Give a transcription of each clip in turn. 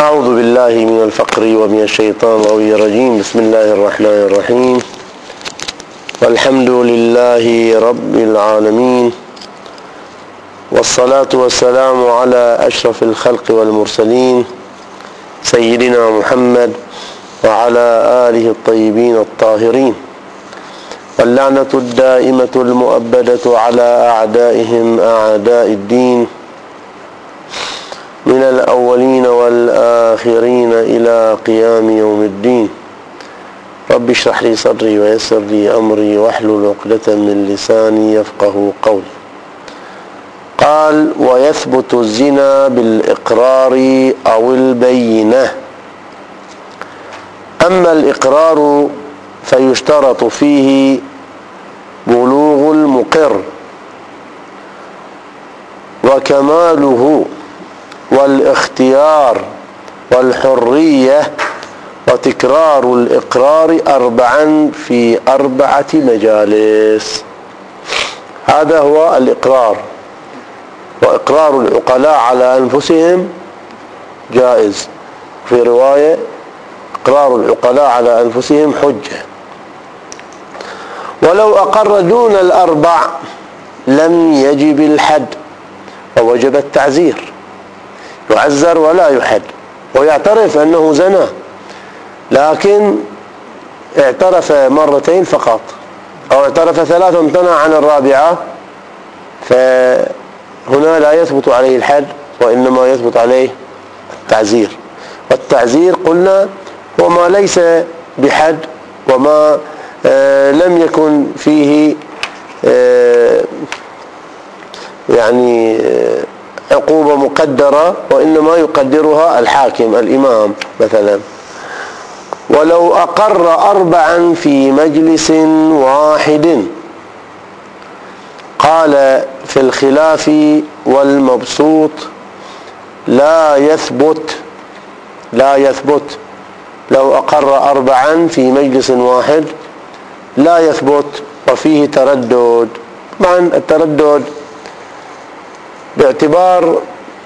أعوذ بالله من الفقر ومن الشيطان الرجيم. بسم الله الرحمن الرحيم. والحمد لله رب العالمين، والصلاة والسلام على أشرف الخلق والمرسلين سيدنا محمد وعلى آله الطيبين الطاهرين، واللعنة الدائمة المؤبدة على أعدائهم أعداء الدين من الأولين والآخرين إلى قيام يوم الدين. رب اشرح لي صدري ويسر لي أمري واحلل عقدة من لساني يفقه قولي. قال: ويثبت الزنا بالإقرار أو البينة. أما الإقرار فيشترط فيه بلوغ المقر وكماله والاختيار والحرية وتكرار الإقرار 4 في 4 مجالس. هذا هو الإقرار. وإقرار العقلاء على أنفسهم جائز. في رواية: إقرار العقلاء على أنفسهم حجة. ولو أقر دون 4 لم يجب الحد ووجب التعزير، يعزر ولا يحد، ويعترف أنه زنى، لكن اعترف 2 فقط، أو اعترف 3 وامتنع عن 4، فهنا لا يثبت عليه الحد وإنما يثبت عليه التعزير. والتعزير قلنا هو ما ليس بحد وما لم يكن فيه يعني عقوبة مقدرة، وإنما يقدرها الحاكم الإمام مثلا. ولو أقر 4 في مجلس واحد. قال في الخلاف والمبسوط: لا يثبت لو أقر 4 في مجلس واحد لا يثبت، وفيه تردد. طبعا التردد باعتبار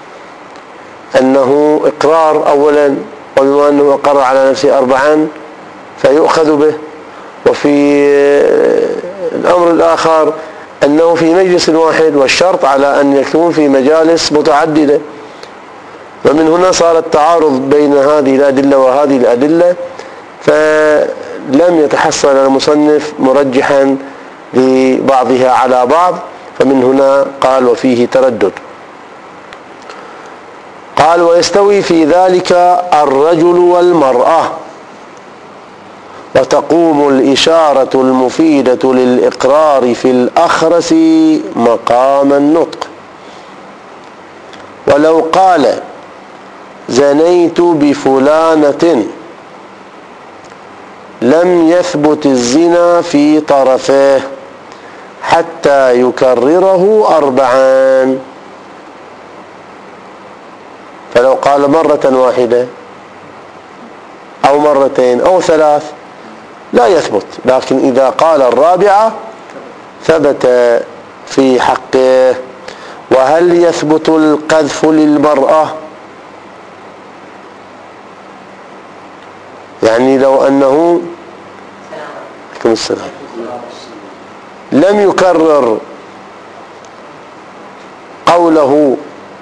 أنه إقرار أولا، وبما أنه أقر على نفسه 4 فيؤخذ به. وفي الأمر الآخر أنه في مجلس واحد، والشرط على أن يكون في مجالس متعددة. ومن هنا صار التعارض بين هذه الأدلة وهذه الأدلة، فلم يتحصل المصنف مرجحا لبعضها على بعض، فمن هنا قال: وفيه تردد. قال: ويستوي في ذلك الرجل والمرأة، وتقوم الإشارة المفيدة للإقرار في الأخرس مقام النطق. ولو قال: زنيت بفلانة، لم يثبت الزنا في طرفه حتى يكرره 4. فلو قال مرة واحدة أو 2 أو 3 لا يثبت، لكن إذا قال 4 ثبت في حقه. وهل يثبت القذف للمرأة؟ يعني لو أنه لم يكرر قوله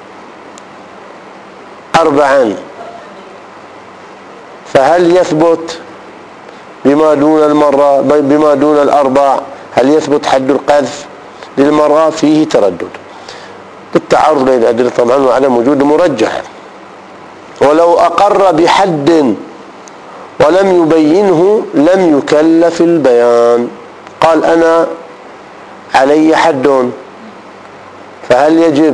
4، فهل يثبت بما دون 4؟ هل يثبت حد القذف للمرأة؟ فيه تردد. التعارض بين الأدلة طبعا وعدم وجود مرجح. ولو أقر بحد ولم يبينه لم يكلف البيان. قال: أنا علي حد، فهل يجب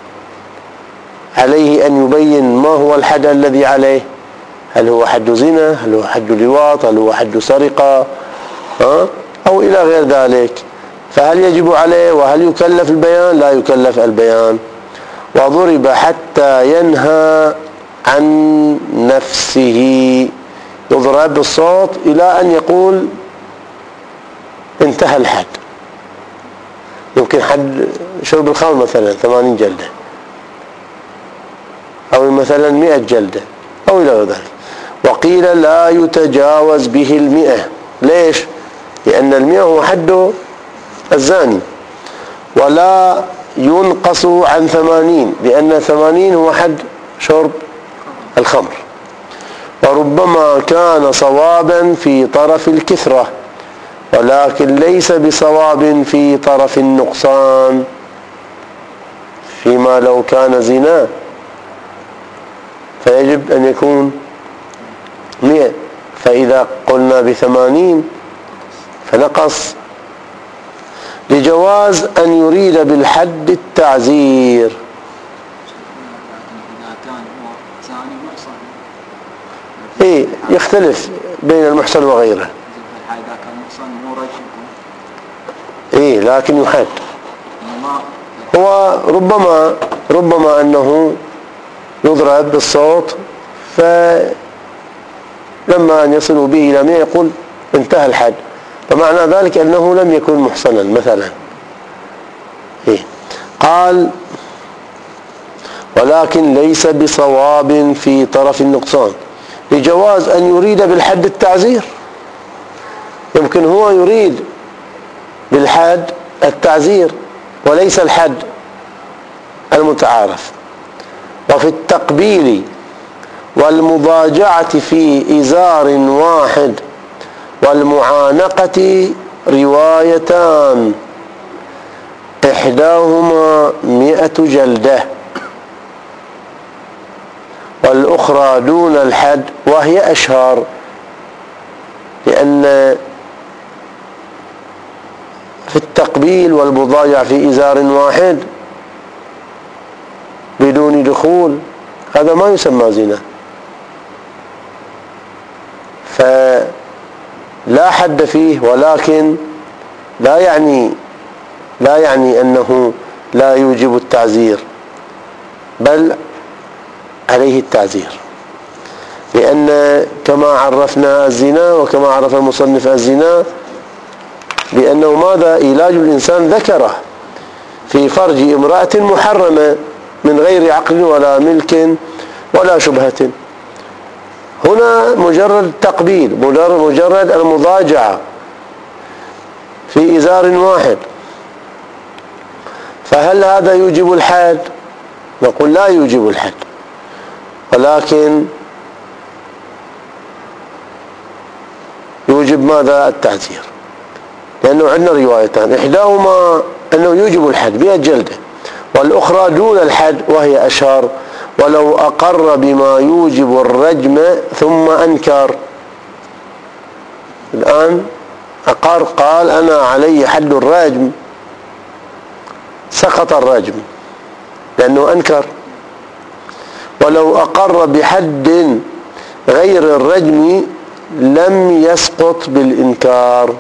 عليه أن يبين ما هو الحد الذي عليه؟ هل هو حد زنا؟ هل هو حد لواط؟ هل هو حد سرقة؟ أو إلى غير ذلك. فهل يجب عليه وهل يكلف البيان؟ لا يكلف البيان. وضرب حتى ينهى عن نفسه، يضرب بالصوت إلى أن يقول انتهى الحد. يمكن حد شرب الخمر مثلا 80 جلدة، أو مثلا 100 جلدة، أو إلى غير ذلك. وقيل لا يتجاوز به 100. ليش؟ لأن 100 هو حد الزاني. ولا ينقص عن 80 لأن 80 هو حد شرب الخمر. وربما كان صوابا في طرف الكثرة ولكن ليس بصواب في طرف النقصان، فيما لو كان زنا فيجب أن يكون 100، فإذا قلنا ب80 فنقص. لجواز أن يريد بالحد التعزير. إيه يختلف بين المحصن وغيره. إيه لكن يحد. هو ربما أنه يضرب بالصوت، فلما أن يصل به إلى 100 يقول انتهى الحد، فمعنى ذلك أنه لم يكن محصنا مثلا. إيه؟ قال ولكن ليس بصواب في طرف النقصان. لجواز أن يريد بالحد التعزير، يمكن هو يريد بالحد التعزير وليس الحد المتعارف. وفي التقبيل والمضاجعة في إزار واحد والمعانقة روايتان، إحداهما 100 جلدة والأخرى دون الحد وهي أشهر، لأن في التقبيل والمضاجعة في إزار واحد بدون دخول هذا ما يسمى زنا، فلا حد فيه، ولكن لا يعني أنه لا يوجب التعزير، بل عليه التعزير، لأن كما عرفنا الزنا وكما عرف المصنف الزنا بأنه ماذا؟ علاج الإنسان ذكره في فرج امرأة محرمة من غير عقل ولا ملك ولا شبهة. هنا مجرد تقبيل، مجرد المضاجعة في إزار واحد، فهل هذا يوجب الحد؟ نقول لا يوجب الحد، ولكن يوجب ماذا؟ التعزير، لأنه عندنا روايتان، إحداهما أنه يوجب الحد 100 جلدة والأخرى دون الحد وهي أشهر، ولو أقر بما يوجب الرجم ثم أنكر. الآن أقر، قال أنا علي حد الرجم، سقط الرجم لأنه أنكر. ولو أقر بحد غير الرجم لم يسقط بالإنكار،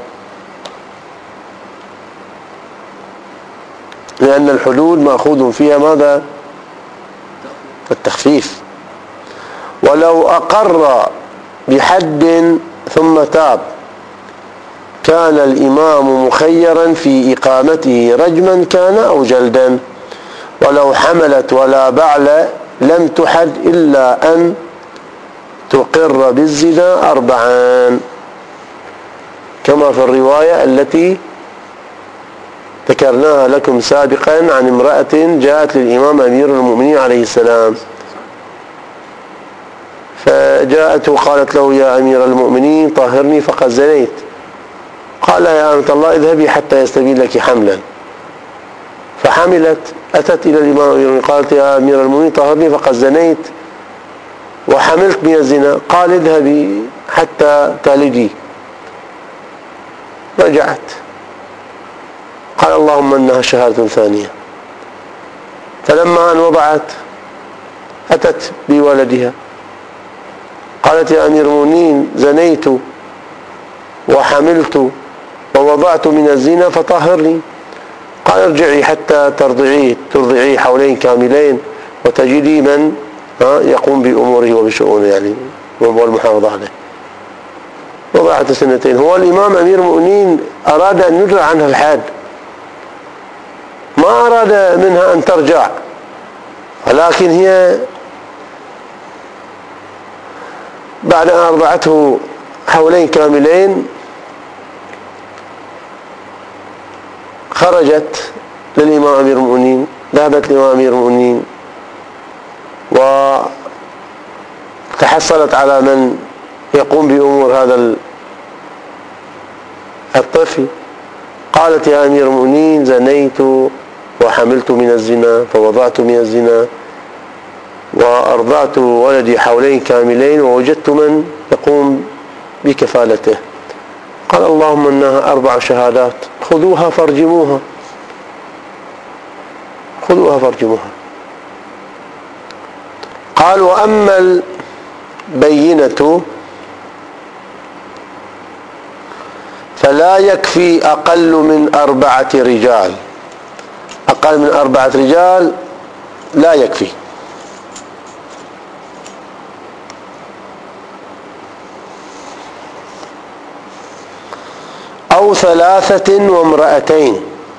لأن الحدود مأخوذ فيها ماذا؟ التخفيف. ولو أقر بحد ثم تاب كان الإمام مخيرا في إقامته رجما كان أو جلدا. ولو حملت ولا بعل لم تحد إلا أن تقر بالزنا 4، كما في الرواية التي ذكرناها لكم سابقا عن امرأة جاءت للإمام أمير المؤمنين عليه السلام، فجاءت وقالت له يا أمير المؤمنين طهرني فقد زنيت. قال يا أمة الله اذهبي حتى يستبين لك حملا، فحملت، أتت إلى الإمام أمير المؤمنين قالت يا أمير المؤمنين طهرني فقد زنيت وحملت من الزنا. قال اذهبي حتى تلدي. رجعت، قال اللهم إنها شهادة ثانية. فلما أن وضعت أتت بولدها قالت يا أمير المؤمنين زنيت وحملت ووضعت من الزنا فطهرني. قال ارجعي حتى ترضعيه حولين كاملين وتجدي من يقوم بأموره وبشؤونه يعني والمحافظة عليه. وضعت 2 هو الإمام أمير المؤمنين أراد أن يدرع عنها الحد، ما أراد منها أن ترجع، ولكن هي بعد أن أرضعته حولين كاملين خرجت للإمام أمير المؤمنين، ذهبت للإمام أمير المؤمنين وتحصلت على من يقوم بأمور هذا الطفل. قالت: يا أمير المؤمنين، زنيت وحملت من الزنا، فوضعت من الزنا وأرضعت ولدي حولين كاملين ووجدت من يقوم بكفالته. قال: اللهم إنها 4 شهادات، خذوها فارجموها، خذوها فارجموها. قال: وأما البينة فلا يكفي أقل من 4 رجال، أقل من 4 رجال لا يكفي. أو 3 وامرأتين،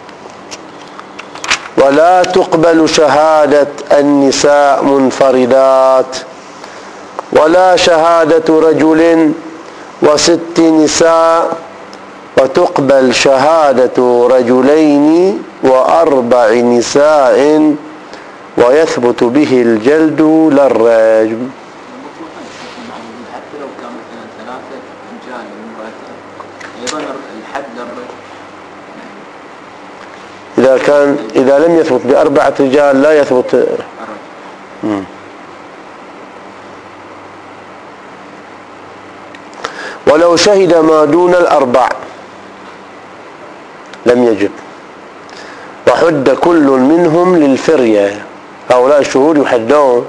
ولا تقبل شهادة النساء منفردات، ولا شهادة رجل و6 نساء، وتقبل شهادة رجلين و4 نساء، ويثبت به الجلد لا الرجم. حتى لو كان مثلا 3 رجال وامرأتين أيضا الحد للرجم. إذا لم يثبت ب4 رجال لا يثبت الرجم. ولو شهد ما دون 4 لم يجب، وحد كل منهم للفرية، هؤلاء الشهود يحدون.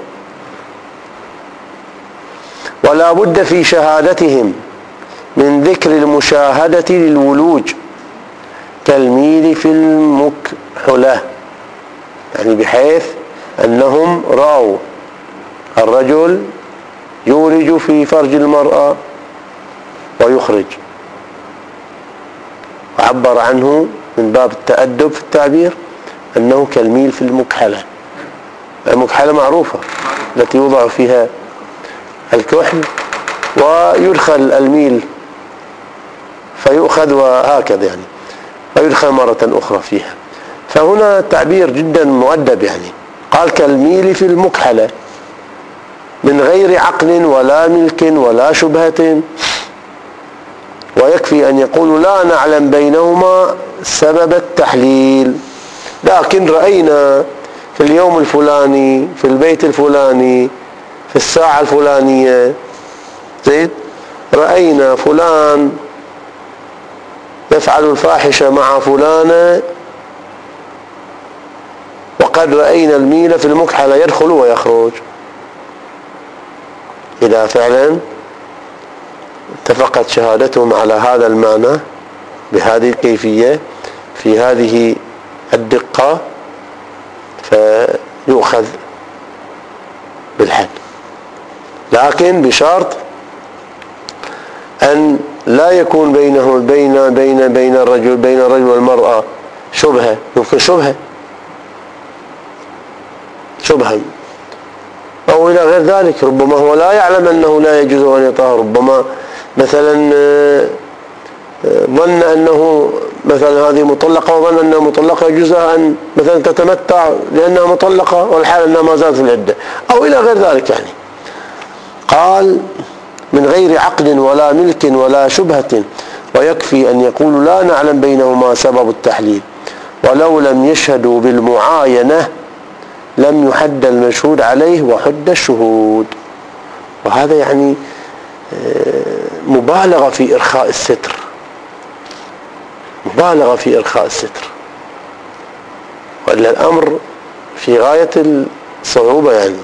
ولا بد في شهادتهم من ذكر المشاهدة للولوج كالميل في المكحلة، يعني بحيث أنهم رأوا الرجل يولج في فرج المرأة ويخرج، وعبر عنه من باب التأدب في التعبير أنه كالميل في المكحلة. المكحلة معروفة، التي يوضع فيها الكحل ويدخل الميل فيؤخذ وهكذا يعني، ويدخل مرة أخرى فيها. فهنا تعبير جدا مؤدب، يعني قال كالميل في المكحلة من غير عقل ولا ملك ولا شبهة. ويكفي أن يقولوا لا نعلم بينهما سبب التحليل، لكن رأينا في اليوم الفلاني في البيت الفلاني في الساعة الفلانية زيد رأينا فلان يفعل الفاحشة مع فلانة، وقد رأينا الميل في المكحلة يدخل ويخرج. إذا فعلا اتفقت شهادتهم على هذا المعنى بهذه الكيفية في هذه الدقة فيؤخذ بالحد، لكن بشرط أن لا يكون بينه بين الرجل والمرأة شبهة. يمكن شبهة أو إلى غير ذلك، ربما هو لا يعلم أنه لا يجوز أن يطهر، ربما مثلا ظن أنه مثلا هذه مطلقة وظن أنها مطلقة يجوز أن مثلا تتمتع لأنها مطلقة والحال أنها ما زالت في العدة أو إلى غير ذلك. يعني قال من غير عقد ولا ملك ولا شبهة، ويكفي أن يقولوا لا نعلم بينهما سبب التحليل، ولو لم يشهدوا بالمعاينة لم يحد المشهود عليه وحد الشهود. وهذا يعني مبالغة في إرخاء الستر، مبالغة في إرخاء الستر، وإلا الأمر في غاية الصعوبة. يعني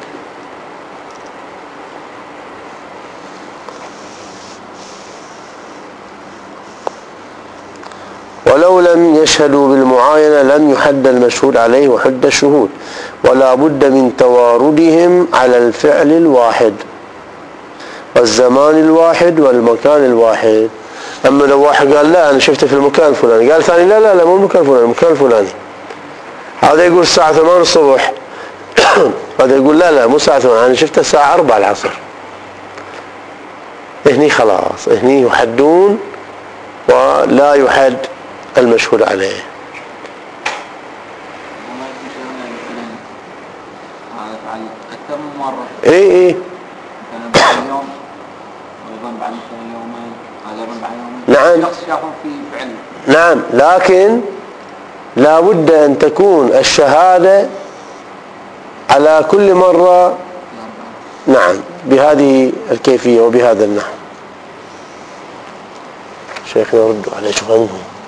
ولو لم يشهدوا بالمعاينة لم يحد المشهود عليه وحد الشهود، ولا بد من تواردهم على الفعل الواحد والزمان الواحد والمكان الواحد. أما لو واحد قال لا أنا شفته في المكان الفلاني، قال ثاني لا مو المكان الفلاني، المكان الفلاني، هذا يقول الساعة 8 الصبح هذا يقول لا مو الساعة 8 أنا شفته الساعة 4 العصر. هني خلاص هني يحدون ولا يحد المشهود عليه. وما يكون شيئا مثلا هذا فعل أكثر من مرة. اي مثلا بعد يوم وأيضا بعد مثلا يومين هذا أيضا بعد يومين. نعم. شخص شافهم في فعل. نعم، لكن لا بد أن تكون الشهادة على كل مرة نعم بهذه الكيفية وبهذا النحو. شيخنا ردوا عليه شو عنهم.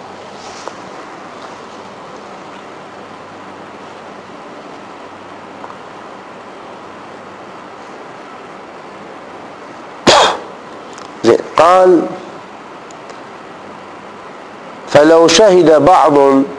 قال فلو شهد بعض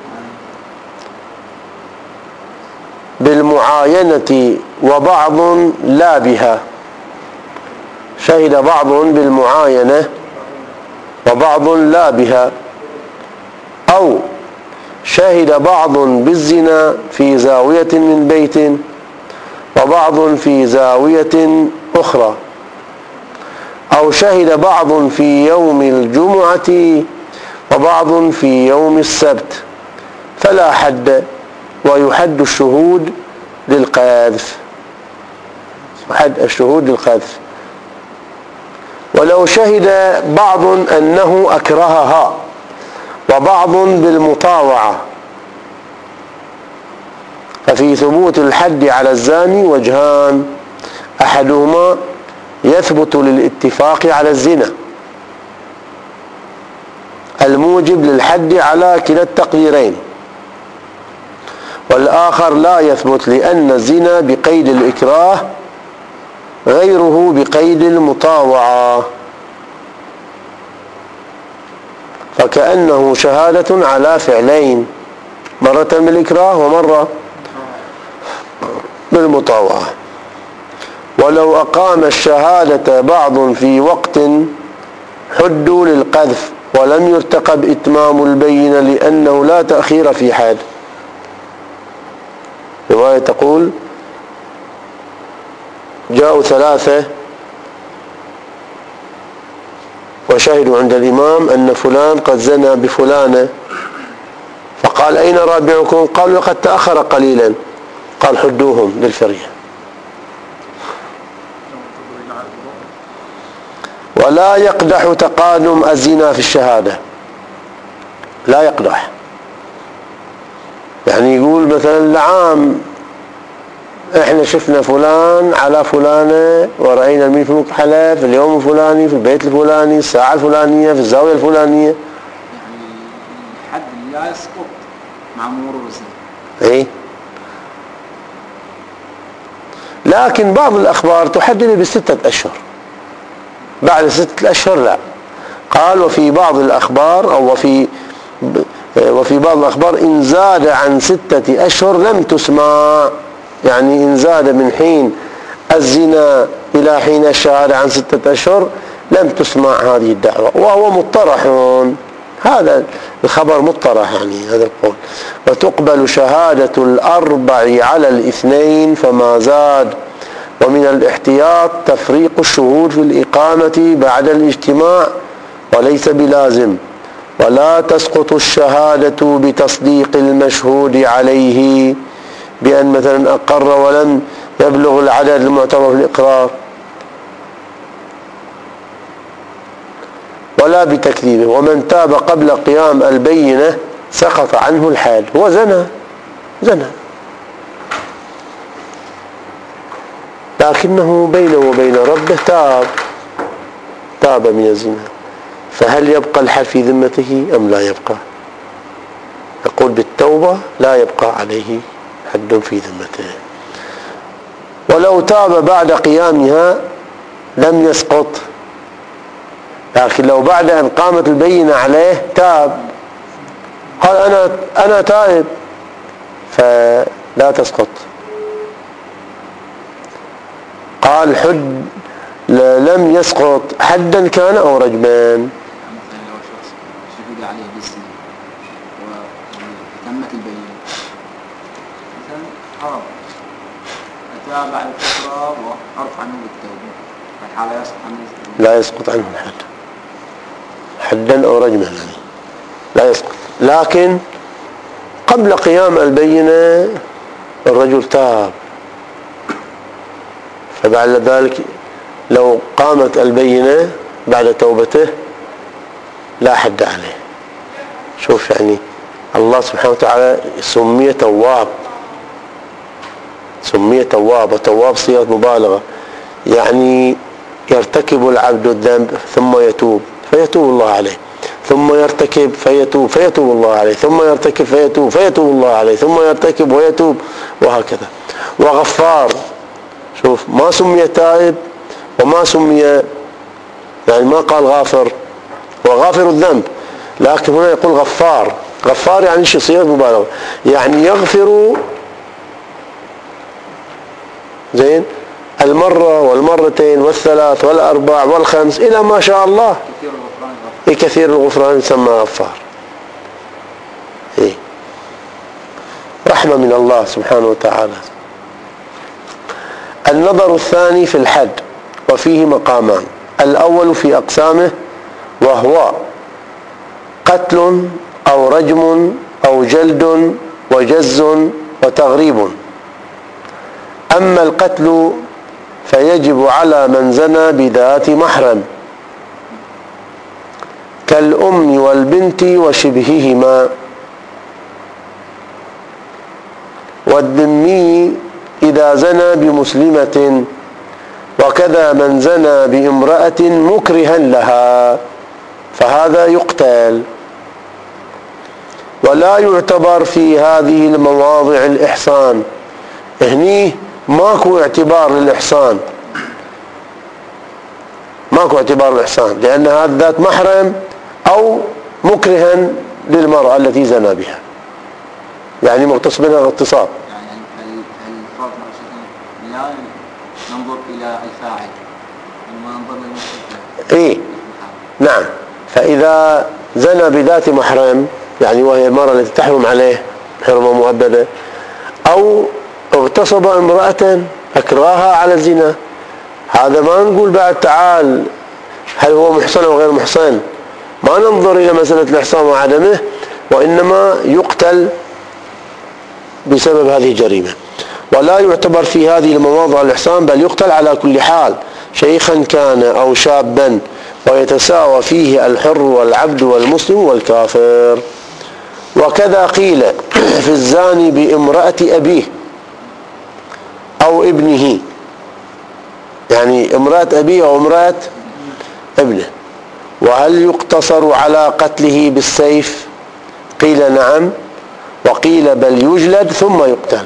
بالمعاينة وبعض لا بها، شهد بعض بالمعاينة وبعض لا بها، أو شهد بعض بالزنا في زاوية من بيت وبعض في زاوية أخرى، أو شهد بعض في يوم الجمعة وبعض في يوم السبت، فلا حد، ويحد الشهود للقذف. يحد الشهود للقذف. ولو شهد بعض أنه أكرهها وبعض بالمطاوعة، ففي ثبوت الحد على الزاني وجهان، أحدهما يثبت للاتفاق على الزنا الموجب للحد على كلا التقديرين، والآخر لا يثبت لأن الزنا بقيد الإكراه غيره بقيد المطاوعة، فكأنه شهادة على فعلين، مرة بالإكراه ومرة بالمطاوعة. ولو أقام الشهادة بعض في وقت حدوا للقذف ولم يرتقب إتمام البينة لأنه لا تأخير في حد. رواية تقول جاءوا ثلاثة وشهدوا عند الإمام أن فلان قد زنى بفلانة، فقال أين رابعكم؟ قالوا لقد تأخر قليلا، قال حدوهم للفرية. ولا يقدح تقادم الزنا في الشهادة، لا يقدح. يعني يقول مثلا العام احنا شفنا فلان على فلانة ورأينا المين في المكحلة في اليوم الفلاني في البيت الفلاني الساعة الفلانية في الزاوية الفلانية. يعني الحد لا يسقط مع مرور الزمن. ايه، لكن بعض الأخبار تحدد ب6 أشهر، بعد 6 أشهر لا. قال وفي بعض الأخبار أو وفي بعض الأخبار إن زاد عن 6 أشهر لم تسمع، يعني إن زاد من حين الزنا إلى حين الشهادة عن 6 أشهر لم تسمع هذه الدعوة، وهو مطرح، هذا الخبر مطرح يعني هذا القول. وتقبل شهادة الأربع على الاثنين فما زاد، ومن الاحتياط تفريق الشهود في الإقامة بعد الاجتماع وليس بلازم، ولا تسقط الشهادة بتصديق المشهود عليه بأن مثلا أقر ولم يبلغ العدد المعتبر في الإقرار، ولا بتكذيبه. ومن تاب قبل قيام البينة سقط عنه الحال، هو زنى لكنه بينه وبين ربه تاب من الزنا، فهل يبقى الحد في ذمته أم لا يبقى؟ يقول بالتوبة لا يبقى عليه حد في ذمته. ولو تاب بعد قيامها لم يسقط، لكن لو بعد أن قامت البينة عليه تاب قال أنا تائب فلا تسقط. قال حد لم يسقط حدا كان أو رجمان. مثلا لو شخص شهد عليه بالزنا وتمت البينة مثلا هرب أتى بعد فترة وعرف عنه بالتوبة، فالحالة لا يسقط عنه الحد حدا أو رجما يعني لا يسقط. لكن قبل قيام البينة الرجل تاب، فبعد ذلك لو قامت البينة بعد توبته لا حد عليه. شوف يعني الله سبحانه وتعالى سمي تواب، سمي تواب، وتواب صيغة مبالغة، يعني يرتكب العبد الذنب ثم يتوب فيتوب الله عليه، ثم يرتكب فيتوب فيتوب الله عليه، ثم يرتكب فيتوب فيتوب الله عليه، ثم يرتكب ويتوب، وهكذا. وغفار، شوف ما سمي تائب وما سمي، يعني ما قال غافر، وغافر الذنب، لكن هنا يقول غفار. غفار يعني شيء صيغة مبالغة، يعني يغفر زين المرة والمرتين والثلاث والأربع والخمس إلى ما شاء الله. كثير الغفران يسمى غفار. رحمة من الله سبحانه وتعالى. النظر الثاني في الحد، وفيه مقامان. الأول في أقسامه، وهو قتل أو رجم أو جلد وجز وتغريب. أما القتل فيجب على من زنى بذات محرم كالأم والبنت وشبههما، والذمي إذا زنى بمسلمة، وكذا من زنى بامرأة مكرها لها فهذا يقتل. ولا يعتبر في هذه المواضع الإحصان، هني ماكو اعتبار للإحصان، ماكو اعتبار للإحصان، لأن هذا ذات محرم أو مكرها للمرأة التي زنى بها، يعني مغتصب منها اغتصاب. يعني الفرق لا ننظر إلى الفاعل وما ننظر للمستفيد. نعم. فإذا زنى بذات محرم، يعني وهي المرأة التي تحرم عليه حرمة مؤبدة، أو اغتصب امرأة أكرهها على الزنا، هذا ما نقول بعد تعال هل هو محصن أو غير محصن، ما ننظر إلى مسألة الإحصان وعدمه، وإنما يقتل بسبب هذه الجريمة. ولا يعتبر في هذه المواضع الإحصان، بل يقتل على كل حال، شيخا كان أو شابا، ويتساوى فيه الحر والعبد والمسلم والكافر. وكذا قيل في الزاني بامرأة أبيه أو ابنه، يعني امرأة أبيه أو امرأة ابنه. وهل يقتصر على قتله بالسيف؟ قيل نعم، وقيل بل يجلد ثم يقتل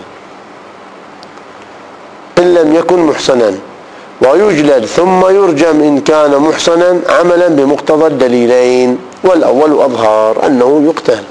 إن لم يكن محصنا، ويجلد ثم يرجم إن كان محصنا عملا بمقتضى الدليلين، والأول أظهر أنه يقتل.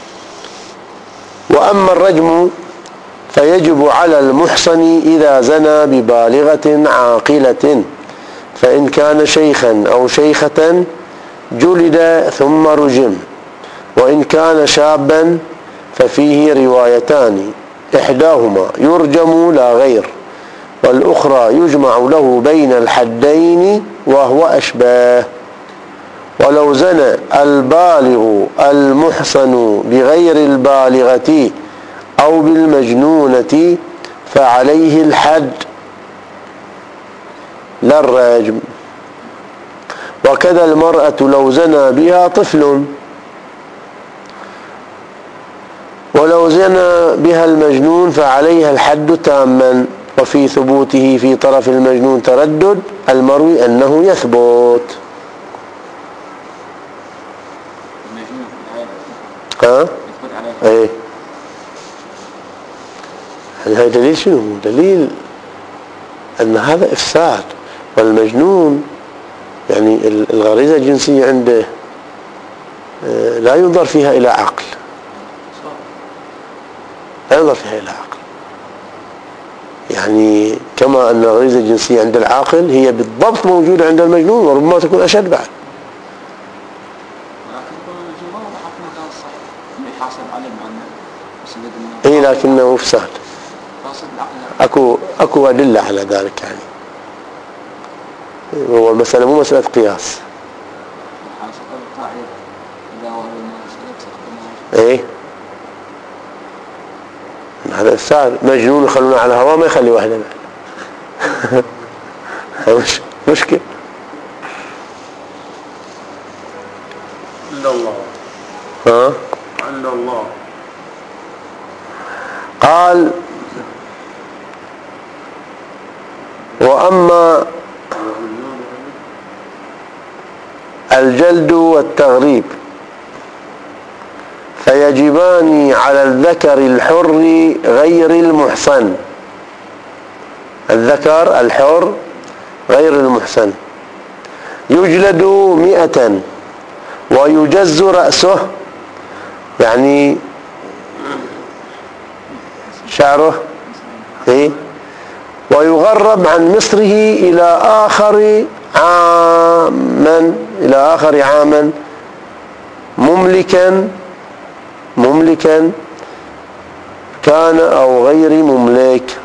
وأما الرجم فيجب على المحصن إذا زنى ببالغة عاقلة، فإن كان شيخا أو شيخة جلد ثم رجم، وإن كان شابا ففيه روايتان، إحداهما يرجم لا غير، والأخرى يجمع له بين الحدين وهو أشباه. ولو زنى البالغ المحصن بغير البالغة أو بالمجنونة فعليه الحد لا الرجم. وكذا المرأة لو زنى بها طفل، ولو زنى بها المجنون فعليها الحد تاما. وفي ثبوته في طرف المجنون تردد، المروي أنه يثبت. ايه يعني هذا دليل شنو؟ دليل أن هذا إفساد، والمجنون يعني الغريزة الجنسية عنده لا ينظر فيها إلى عقل، لا ينظر فيها إلى عقل، يعني كما أن الغريزة الجنسية عند العاقل هي بالضبط موجودة عند المجنون، وربما تكون أشد بعد. اي لكنه افساد، اكو ادله على ذلك يعني. هو المسألة مو مسألة قياس. ايه هذا السائل مجنون يخلونه على هوا ما يخلي واحدة مش مشكلة. عند الله. ها عند الله. قال وأما الجلد والتغريب فيجبان على الذكر الحر غير المحصن. الذكر الحر غير المحصن يجلد 100 ويجز رأسه، يعني شعره، إيه؟ ويغرب عن مصره إلى آخر عاما مملكا كان أو غير مملك.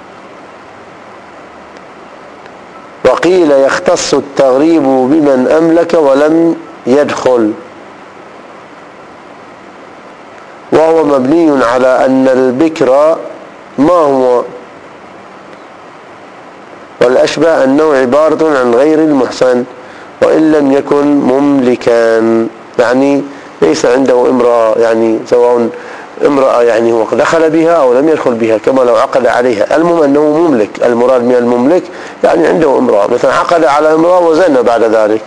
وقيل يختص التغريب بمن أملك ولم يدخل، وهو مبني على أن البكر ما هو، والأشبه أنه عبارة عن غير المحصن وإن لم يكن مملكا، يعني ليس عنده امرأة، يعني سواء امرأة يعني هو دخل بها أو لم يدخل بها كما لو عقد عليها. المهم أنه مملك، المراد من المملك يعني عنده امرأة، مثلا عقد على امرأة وزنى بعد ذلك.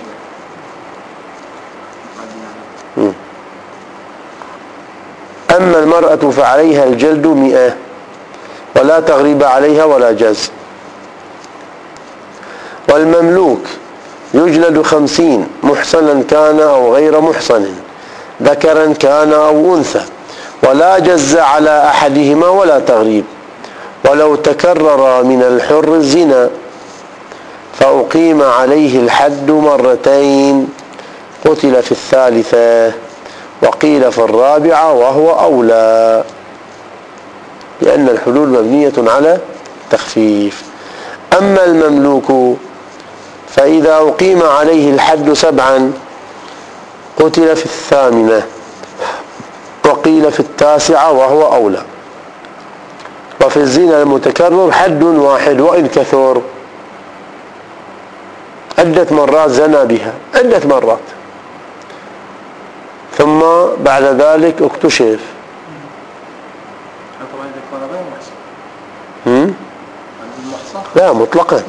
أما المرأة فعليها الجلد 100 ولا تغريب عليها ولا جز. والمملوك يجلد 50 محصنا كان أو غير محصن، ذكرا كان أو أنثى، ولا جز على أحدهما ولا تغريب. ولو تكرر من الحر الزنا فأقيم عليه الحد 2 قتل في 3 وقيل في 4 وهو أولى، لأن الحدود مبنية على تخفيف. أما المملوك فإذا أقيم عليه الحد 7 قتل في 8 وقيل في 9 وهو أولى. وفي الزنا المتكرر حد واحد وإن كثر، عدة مرات زنى بها عدة مرات ثم بعد ذلك اكتشف. لا مطلقا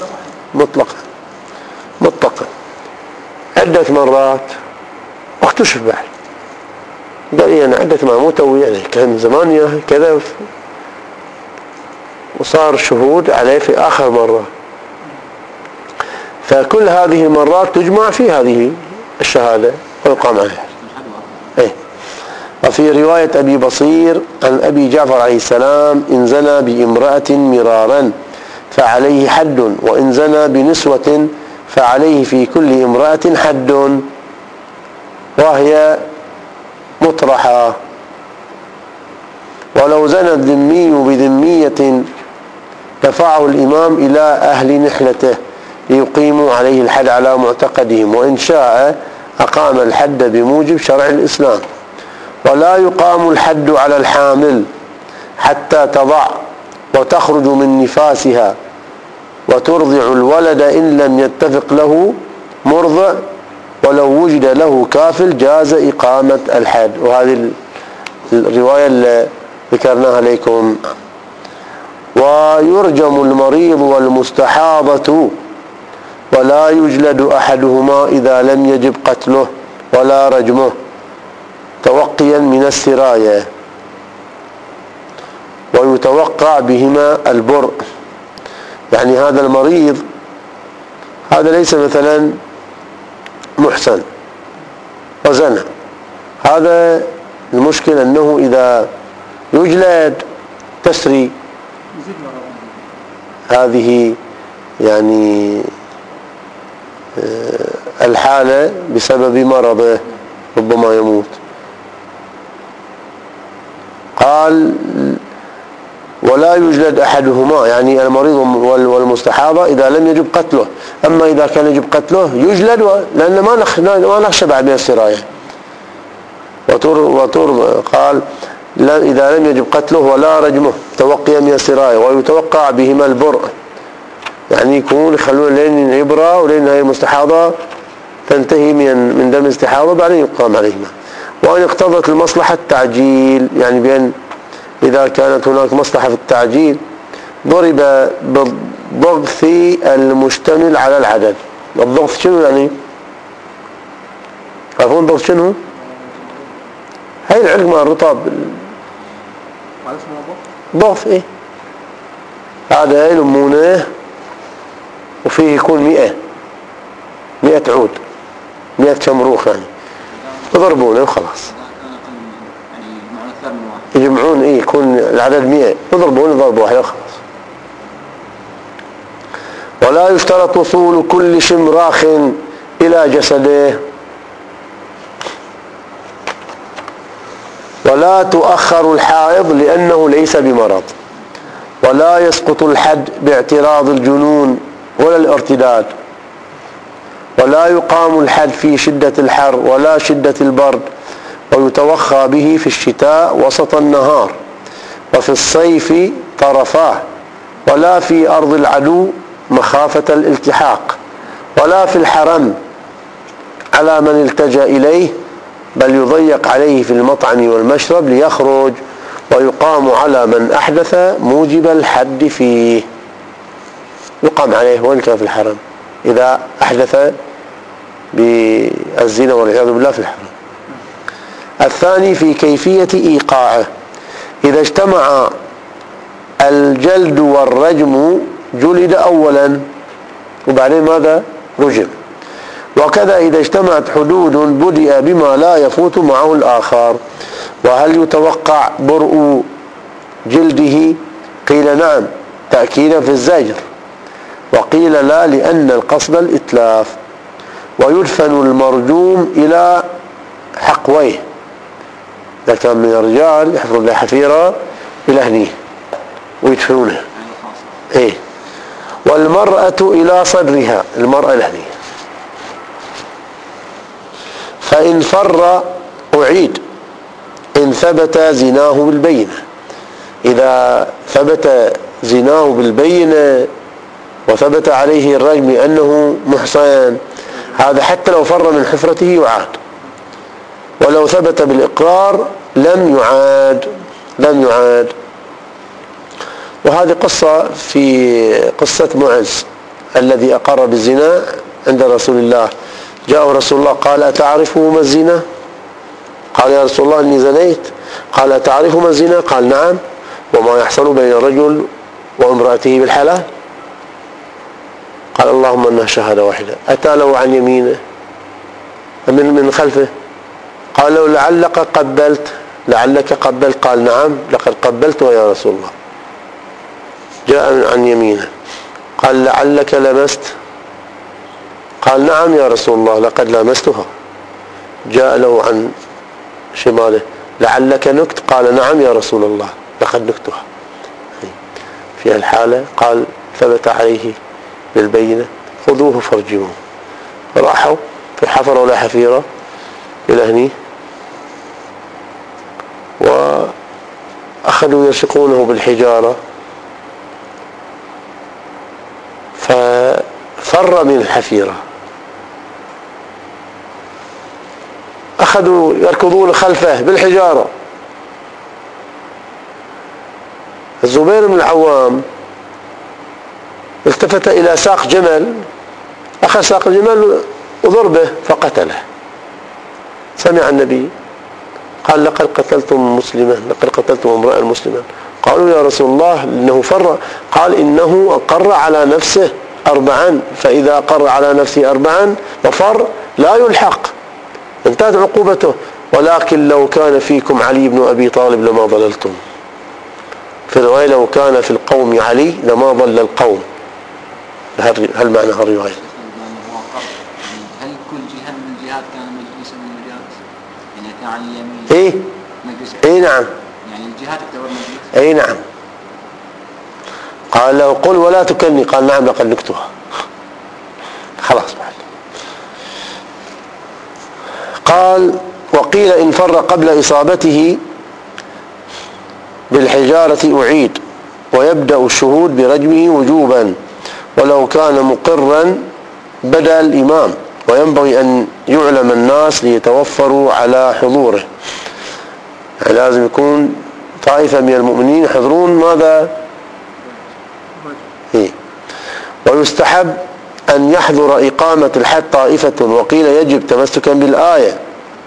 عدة مرات واكتشف بعد، قال لي أنا عدة مرات مو توي، يعني كان زمان كذا، وصار الشهود عليه في آخر مرة، فكل هذه المرات تجمع في هذه الشهادة ويقام عليها. إيه. وفي رواية أبي بصير عن أبي جعفر عليه السلام: إن زنى بامرأة مرارا فعليه حد، وإن زنى بنسوة فعليه في كل امرأة حد وهي مطرحة. ولو زنى الذمي بذمية دفعه الإمام إلى أهل نحلته ليقيموا عليه الحد على معتقدهم، وإن شاء أقام الحد بموجب شرع الإسلام. ولا يقام الحد على الحامل حتى تضع وتخرج من نفاسها وترضع الولد إن لم يتفق له مرضع، ولو وجد له كافل جاز إقامة الحد. وهذه الرواية اللي ذكرناها لكم. ويرجم المريض والمستحاضة ولا يجلد أحدهما إذا لم يجب قتله ولا رجمه توقيا من السراية، ويتوقع بهما البرء. يعني هذا المريض هذا ليس مثلا محسن وزنى، هذا المشكلة أنه إذا يجلد تسري هذه يعني الحالة بسبب مرضه، ربما يموت. قال ولا يجلد أحدهما، يعني المريض والمستحاضة إذا لم يجب قتله. أما إذا كان يجب قتله يجلد، لأن ما نخشى بعد من السراية. وطور قال إذا لم يجب قتله ولا رجمه توقيا من السراية، ويتوقع بهما البرء، يعني يكون يخلون لين عبرة ولين هاي المستحاضة تنتهي من دم الاستحاضة بعدين يقام عليهما. وأن اقتضت المصلحة التعجيل، يعني بأن إذا كانت هناك مصلحة في التعجيل ضرب بالضغط المشتمل على العدد. الضغط شنو يعني؟ عارفون الضغط شنو؟ هاي العلق مع الرطاب. ضغط ايه؟ هذا يلمونه وفيه يكون 100 عود، 100 شمروخ يعني، يضربونه وخلاص. يجمعون ايه يكون العدد 100، يضربون ضرب واحد وخلاص. ولا يشترط وصول كل شمراخ إلى جسده، ولا تؤخر الحائض لأنه ليس بمرض، ولا يسقط الحد باعتراض الجنون ولا الارتداد، ولا يقام الحد في شدة الحر ولا شدة البرد، ويتوخى به في الشتاء وسط النهار، وفي الصيف طرفاه، ولا في أرض العدو مخافة الالتحاق، ولا في الحرم على من التجأ إليه، بل يضيق عليه في المطعم والمشرب ليخرج، ويقام على من أحدث موجب الحد فيه. يقام عليه وإن كان في الحرم إذا أحدث بالزنا والعياذ بالله في الحرم. الثاني في كيفية إيقاعه. إذا اجتمع الجلد والرجم جلد أولا وبعدين ماذا؟ رجم. وكذا إذا اجتمعت حدود بدأ بما لا يفوت معه الآخر. وهل يتوقع برء جلده؟ قيل نعم تأكيدا في الزجر، وقيل لا لأن القصد الإتلاف. ويدفن المرجوم إلى حقويه، إذا كان من الرجال يحفر له حفيرة إلى هنيه ويدفنونه. إيه. والمرأة إلى صدرها، المرأة لهنيه. فإن فر أعيد إن ثبت زناه بالبينة. إذا ثبت زناه بالبينة وثبت عليه الرجم أنه محصن، هذا حتى لو فر من حفرته يعاد، ولو ثبت بالإقرار لم يعاد. وهذه قصة في قصة معز الذي أقر بالزنا عند رسول الله. جاء رسول الله قال أتعرف ما الزنا؟ قال يا رسول الله إني زنيت. قال أتعرف ما الزنا؟ قال نعم، وما يحصل بين الرجل وامرأته بالحلال. قال اللهم أنها شهادة واحدة. أتى له عن يمينه من خلفه، قال له لعلك قبلت. قال نعم لقد قبلت يا رسول الله. جاء عن يمينه قال لعلك لمست؟ قال نعم يا رسول الله لقد لمستها. جاء له عن شماله لعلك نكت؟ قال نعم يا رسول الله لقد نكتها. في الحالة قال ثبت عليه بالبينة خذوه فارجموه. راحوا في حفر ولا حفيرة إلى هني، وأخذوا يرشقونه بالحجارة، ففر من الحفيرة. أخذوا يركضون خلفه بالحجارة. الزبير بن العوام التفت إلى ساق جمل، أخذ ساق الجمل وضربه فقتله. سمع النبي قال لقد قتلتم مسلما، لقد قتلتم امرأ مسلما. قالوا يا رسول الله إنه فر. قال إنه أقر على نفسه 4، فإذا أقر على نفسه 4 وفر لا يلحق، انتهت عقوبته. ولكن لو كان فيكم علي بن أبي طالب لما ضللتم. في الرواية لو كان في القوم علي لما ضل القوم. هل معنى الرواية؟ هل كل جهة من الجهات كان مجلسا من المجالس؟ يعني كان عن اليمين إيه؟ مجلس. إيه نعم. يعني الجهات تعتبر مجلس. إيه نعم. قال له قل ولا تكني. قال نعم لقد نكتها. قال وقيل إن فر قبل إصابته بالحجارة أعيد ويبدأ الشهود برجمه وجوبا ولو كان مقرا بدا الإمام، وينبغي أن يعلم الناس ليتوفروا على حضوره. يعني لازم يكون طائفة من المؤمنين يحضرون ماذا؟ ويستحب أن يحضر إقامة الحد طائفة، وقيل يجب تمسكا بالآية،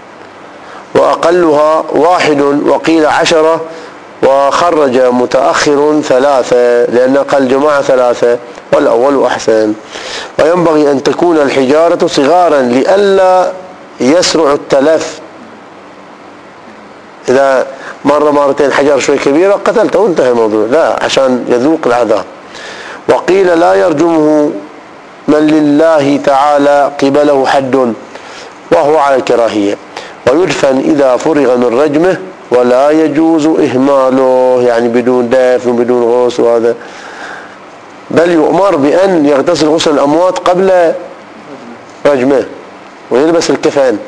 وأقلها 1 وقيل 10، وخرج متأخر 3 لأن قال جماعة 3 والأول أحسن. وينبغي أن تكون الحجارة صغارا لئلا يسرع التلف، إذا مرتين حجر شوي كبيرة قتلته وانتهى الموضوع، لا عشان يذوق العذاب. وقيل لا يرجمه من لله تعالى قبله حد، وهو على الكراهية، ويدفن إذا فرغ من رجمه ولا يجوز إهماله، يعني بدون دفن وبدون غسل وهذا، بل يؤمر بأن يغتسل غسل الأموات قبل رجمه ويلبس الكفن،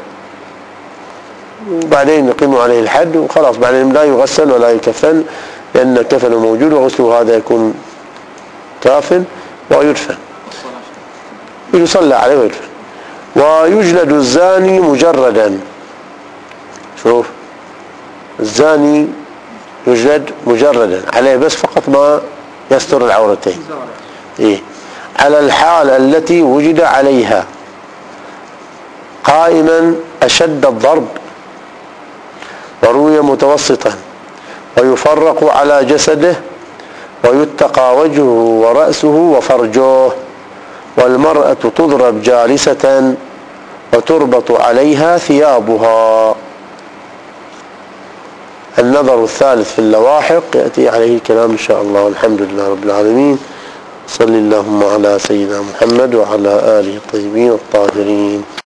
وبعدين يقيم عليه الحد وخلاص، بعدين لا يغسل ولا يكفن لأن الكفن موجود وغسله هذا يكون كافٍ، ويدفن يصلى عليه ويدفن. ويجلد الزاني مجردا، شوف الزاني يجلد مجردا عليه بس فقط ما يستر العورتين، على الحال التي وجد عليها قائما أشد الضرب، وروي متوسطا، ويفرق على جسده، ويتقى وجهه ورأسه وفرجه. والمرأة تضرب جالسة وتربط عليها ثيابها. النظر الثالث في اللواحق يأتي عليه الكلام إن شاء الله. والحمد لله رب العالمين، صلى اللهم على سيدنا محمد وعلى آله الطيبين الطاهرين.